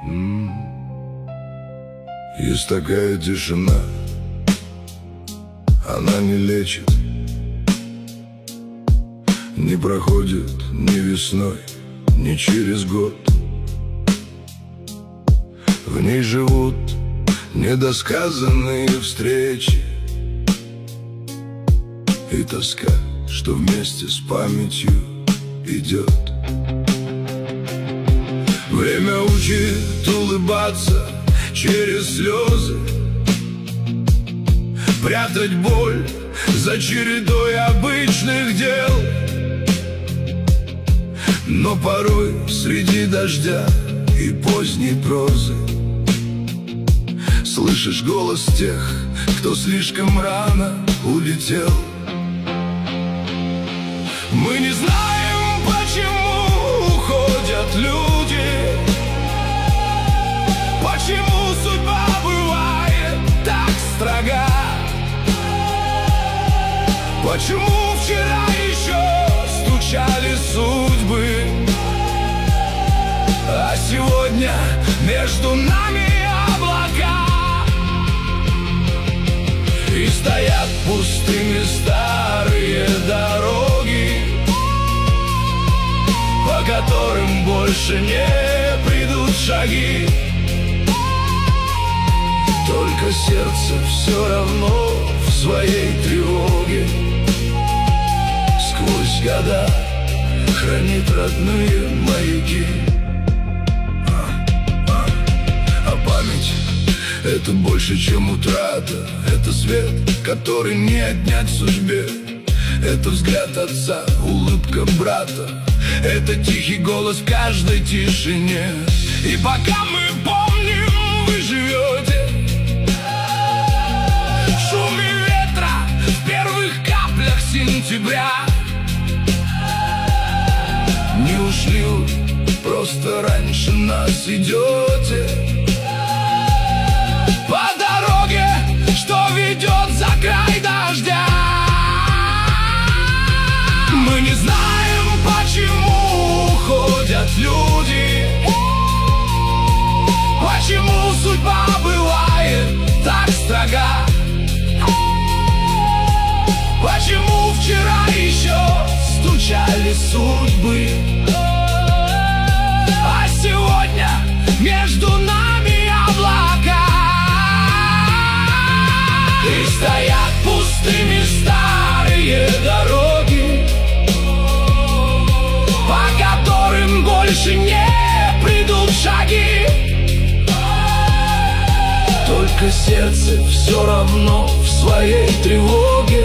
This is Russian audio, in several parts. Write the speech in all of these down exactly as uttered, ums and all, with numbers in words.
М-м. Есть такая тишина, она не лечит, не проходит ни весной, ни через год. В ней живут недосказанные встречи и тоска, что вместе с памятью идет. Время учит улыбаться через слезы, прятать боль за чередой обычных дел. Но порой среди дождя и поздней прозы слышишь голос тех, кто слишком рано улетел. Мы не знаем, почему уходят люди, почему судьба бывает так строга, почему вчера еще стучали судьбы, а сегодня между нами облака. И стоят пустыми старые дороги, по которым больше не придут шаги. Только сердце все равно в своей тревоге сквозь года хранит родные маяки. А память — это больше, чем утрата. Это свет, который не отнять судьбе. Это взгляд отца, улыбка брата. Это тихий голос в каждой тишине. И пока мы помним, вы живете в шуме ветра, в первых каплях сентября. Не ушли вы, просто раньше нас идете по дороге, что ведет за край дождя. Мы не знаем, почему уходят люди, почему судьба бывает так строга, почему вчера еще стучали судьбы, а сегодня между нами облака. И стоят пустыми старые дороги, по которым больше не придут шаги. Только сердце все равно в своей тревоге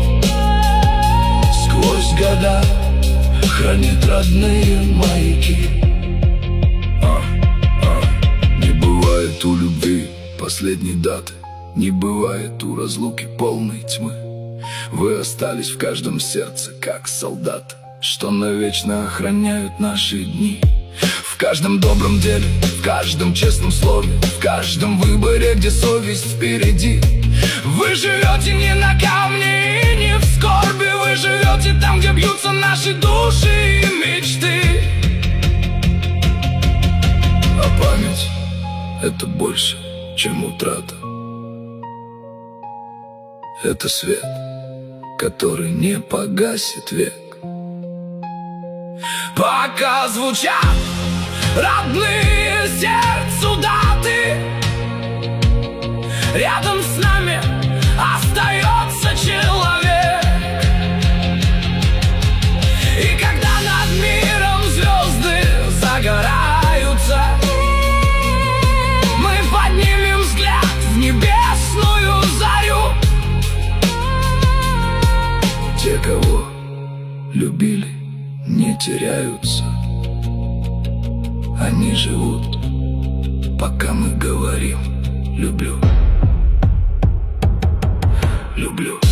сквозь года хранит родные маяки. а, а. Не бывает у любви последней даты, не бывает у разлуки полной тьмы. Вы остались в каждом сердце, как солдаты, что навечно охраняют наши дни. В каждом добром деле, в каждом честном слове, в каждом выборе, где совесть впереди. Вы живете не на камне и не в скорби, вы живете там, где бьются наши души и мечты. А память — это больше, чем утрата. Это свет, который не погасит век. Пока звучат родные сердцу даты, рядом с нами остается человек. И когда над миром звезды загораются, мы поднимем взгляд в небесную зарю. Те, кого любили, не теряются. Они живут, пока мы говорим: люблю, люблю.